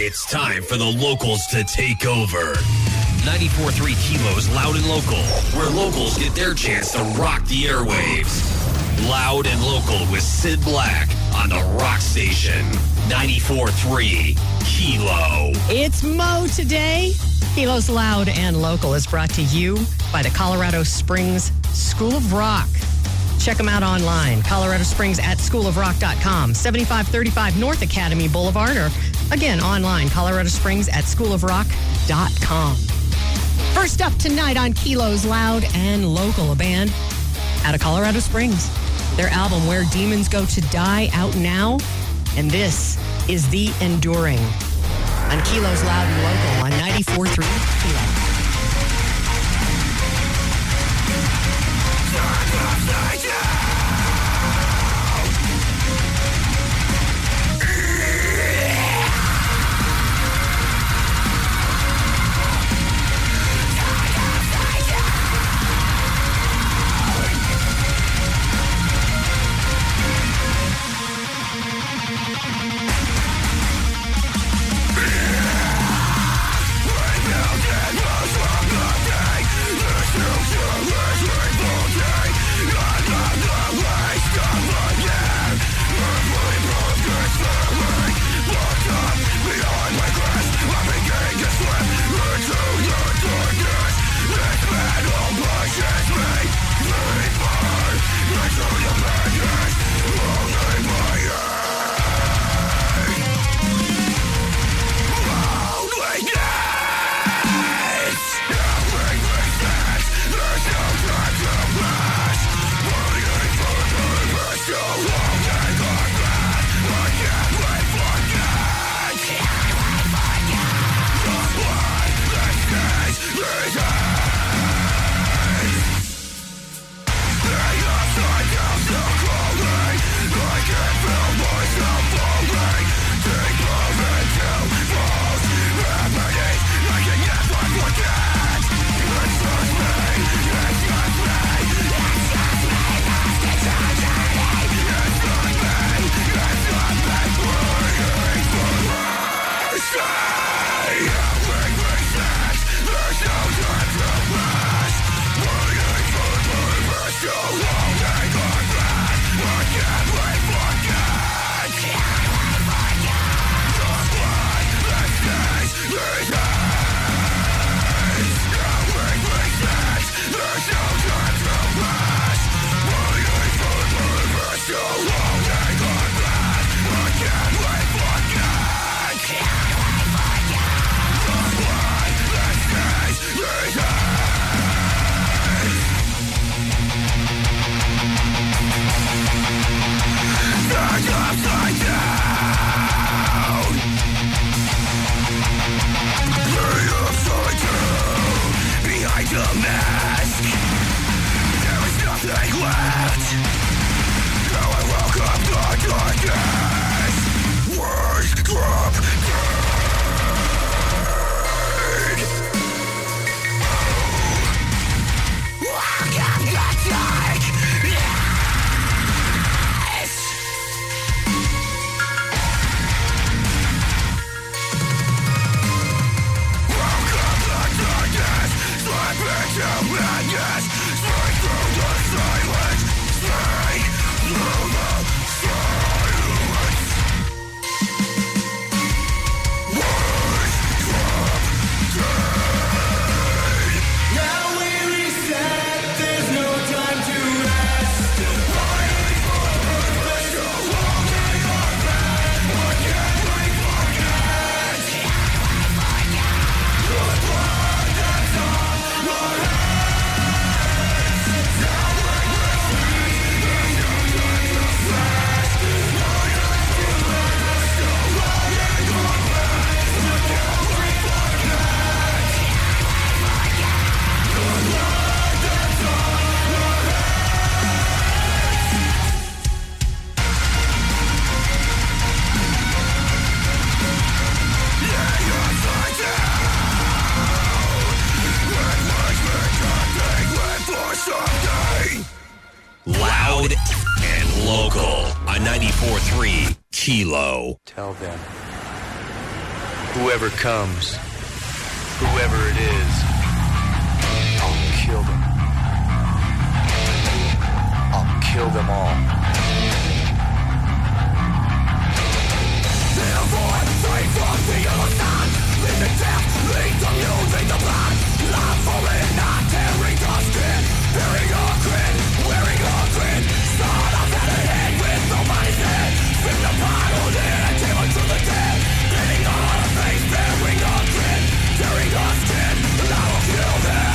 It's time for the locals to take over. 94.3 Kilo's Loud and Local, where locals get their chance to rock the airwaves. Loud and Local with Sid Black on the Rock Station. 94.3 Kilo. It's Mo today. Kilo's Loud and Local is brought to you by the Colorado Springs School of Rock. Check them out online, Colorado Springs at schoolofrock.com, 7535 North Academy Boulevard, or again, online, Colorado Springs at schoolofrock.com. First up tonight on Kilo's Loud and Local, a band out of Colorado Springs. Their album, Where Demons Go to Die, out now, and this is The Enduring on Kilo's Loud and Local on 94.3 Kilo. Loud and Local on 94.3 Kilo. Tell them Whoever comes, whoever it is, I'll kill them. I'll kill them all. Avoid, free from the other side. Living death, lead them using the blood. Love for it, not tearing the skin. Bearing a grin, wearing a grin. Start off at a head with nobody's head. Spin the bottle in and take it to the dead. Getting on a face, bearing a grin. Tearing a skin, and I will kill them.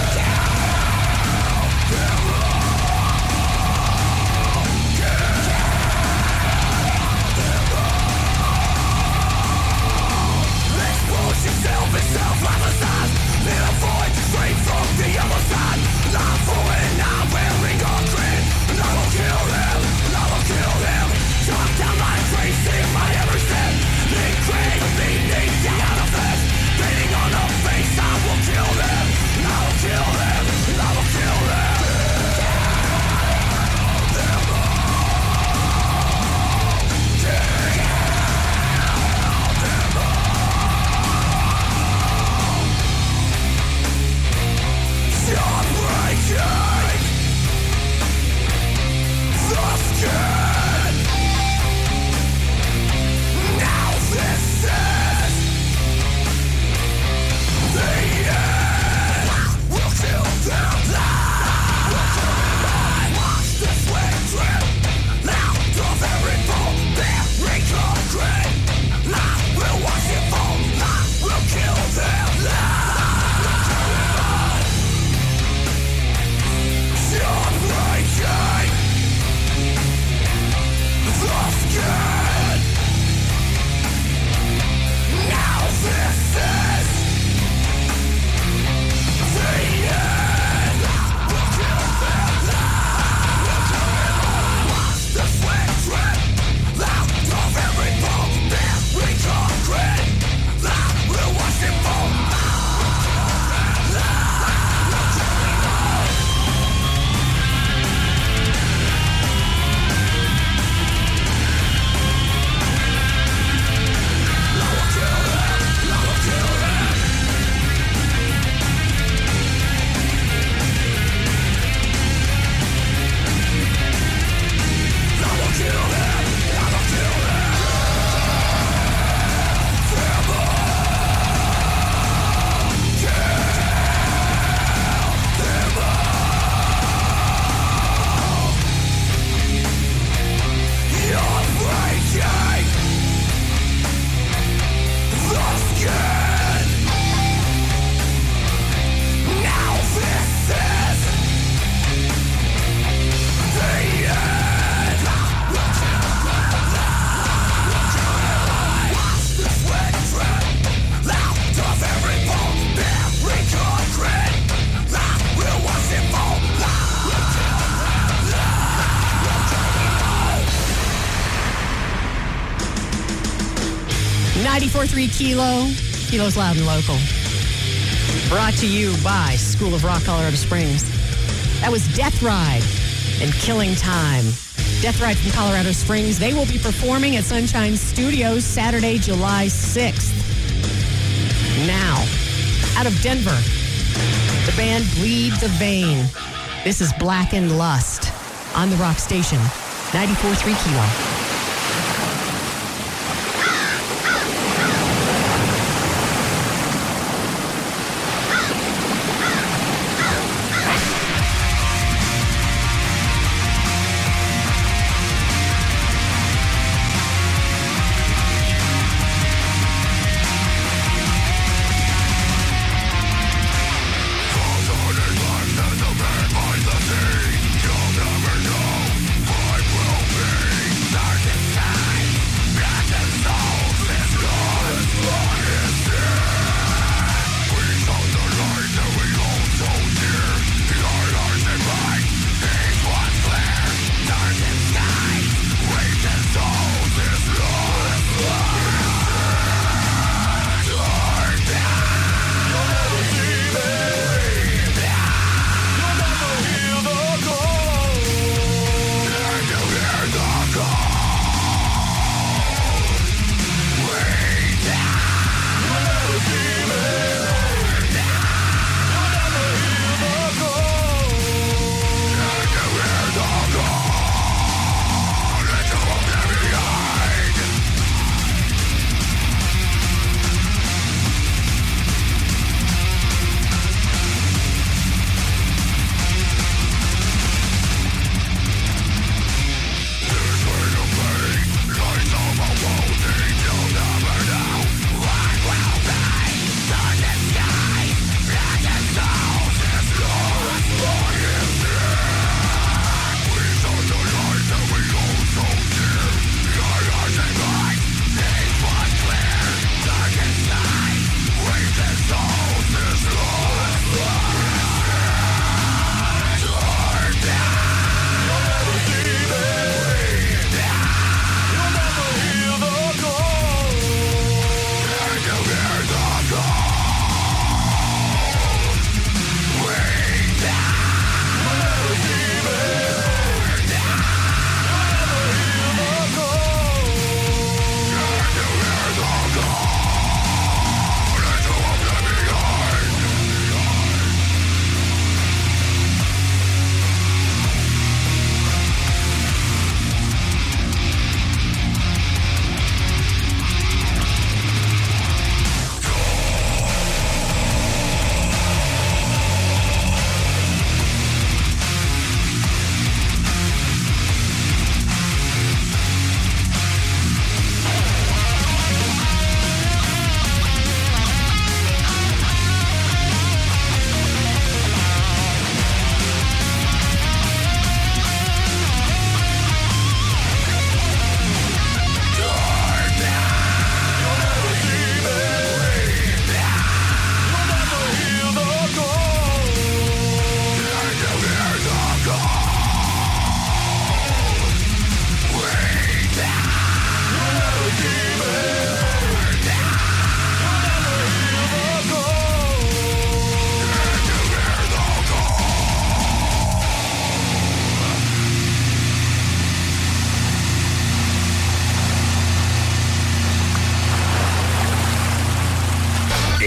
Yourself is self-emphasized. In a void straight from the other side. Not for it, not wearing a grin. And I will kill him, I will kill him. Talk down my trace, see my every step. Need grave, need down on the flesh. Beating on the face, I will kill them. I will kill them, I will kill them. Kilo's Loud and Local. Brought to you by School of Rock, Colorado Springs. That was Death Ride and Killing Time. Death Ride from Colorado Springs. They will be performing at Sunshine Studios Saturday, July 6th. Now, out of Denver, the band Bleed the Vein. This is Blackened Lust on the Rock Station, 94.3 Kilo. You'll never know what will be.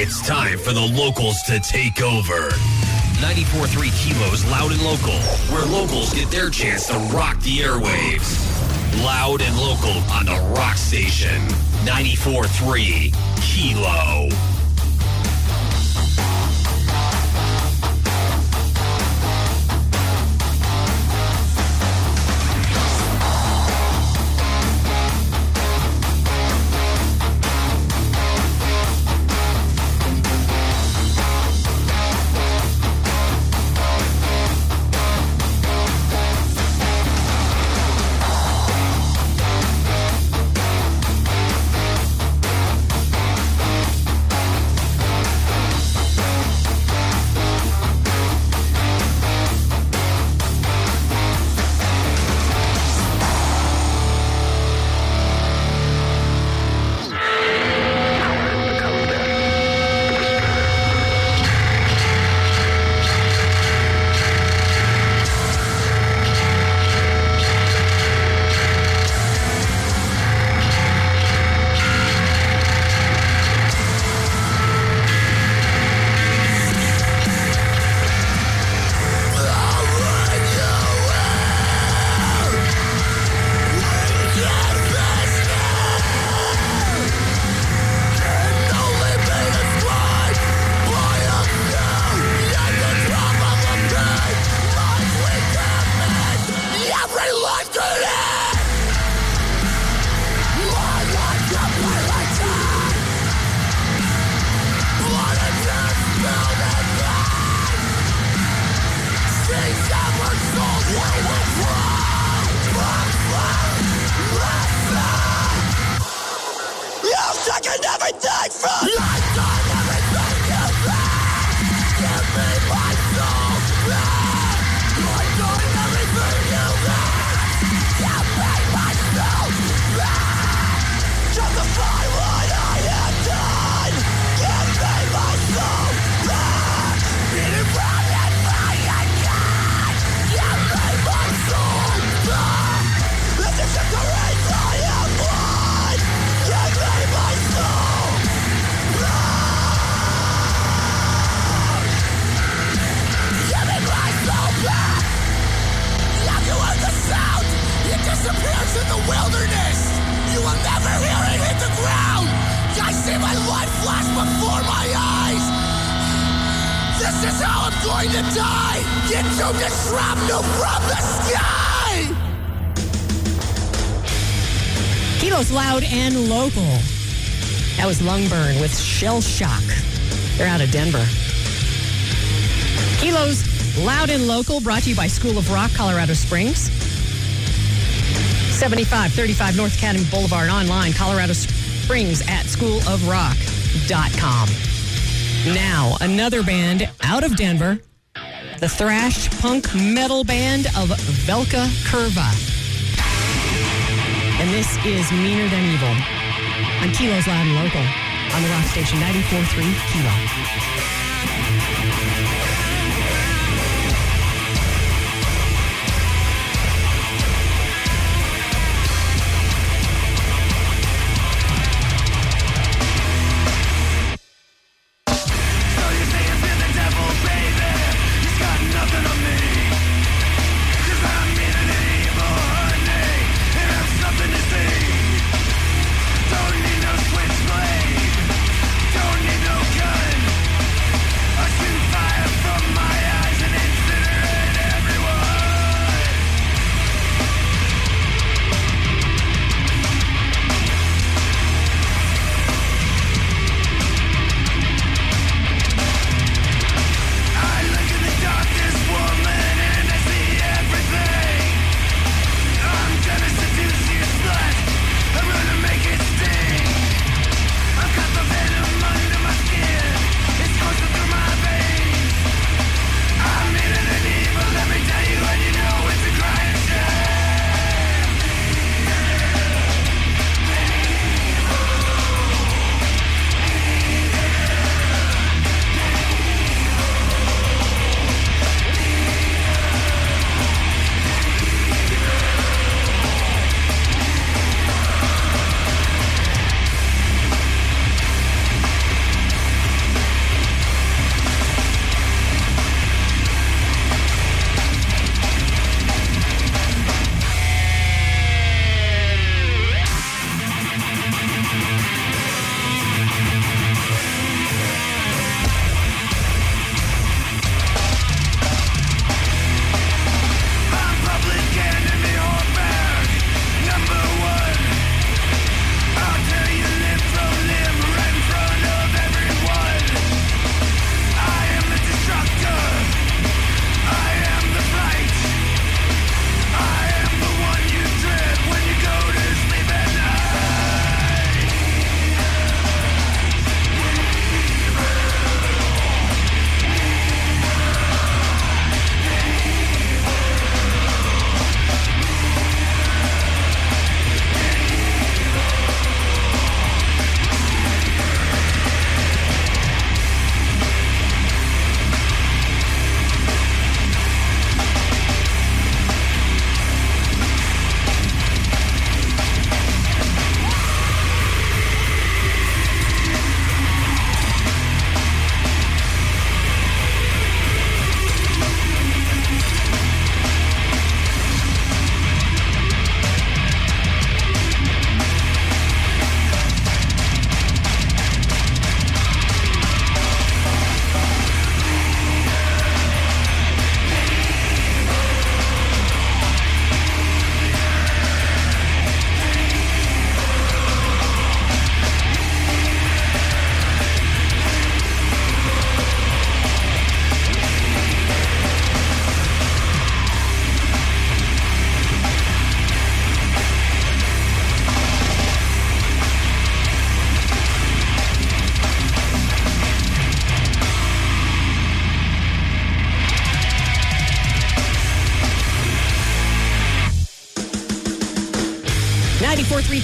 It's time for the locals to take over. 94.3 Kilos Loud and Local, where locals get their chance to rock the airwaves. Loud and Local on the Rock Station. 94.3 Kilo. Kilos Loud and Local. That was Lungburn with Shell Shock. They're out of Denver. Kilos Loud and Local brought to you by School of Rock, Colorado Springs. 7535 North Academy Boulevard. Online, Colorado Springs at schoolofrock.com. Now, another band out of Denver. The thrash punk metal band of Velka Curva. And this is Meaner Than Evil on Kilos Loud and Local on the Rock Station 94.3 Kilo. Don't need no gun. I shoot fire from my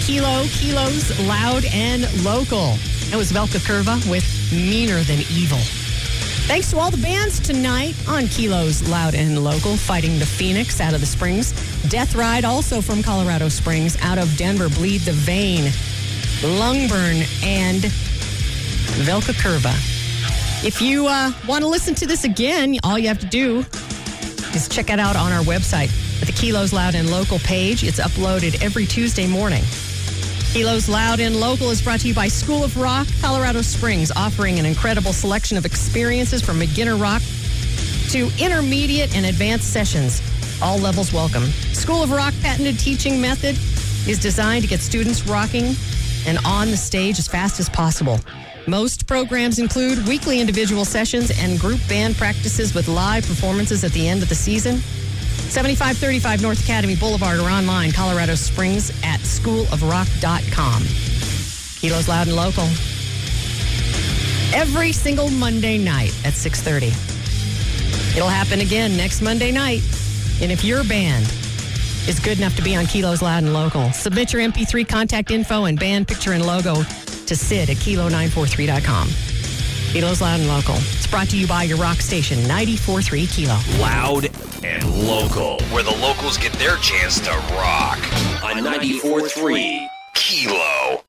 Kilo's Loud and Local. That was Velka Curva with Meaner Than Evil. Thanks to all the bands tonight on Kilo's Loud and Local, Fighting the Phoenix out of the Springs. Death Ride, also from Colorado Springs, out of Denver, Bleed the Vein, Lungburn, and Velka Curva. If you want to listen to this again, all you have to do is check it out on our website at the Kilo's Loud and Local page. It's uploaded every Tuesday morning. Kilo's Loud and Local is brought to you by School of Rock, Colorado Springs, offering an incredible selection of experiences from beginner rock to intermediate and advanced sessions. All levels welcome. School of Rock patented teaching method is designed to get students rocking and on the stage as fast as possible. Most programs include weekly individual sessions and group band practices with live performances at the end of the season. 7535 North Academy Boulevard or online, Colorado Springs at schoolofrock.com. Kilo's Loud and Local. Every single Monday night at 6:30. It'll happen again next Monday night. And if your band is good enough to be on Kilo's Loud and Local, submit your MP3 contact info and band picture and logo to Sid at kilo943.com. Kilo's Loud and Local. It's brought to you by your rock station, 94.3 Kilo. Loud and Local, where the locals get their chance to rock on 94.3 Kilo.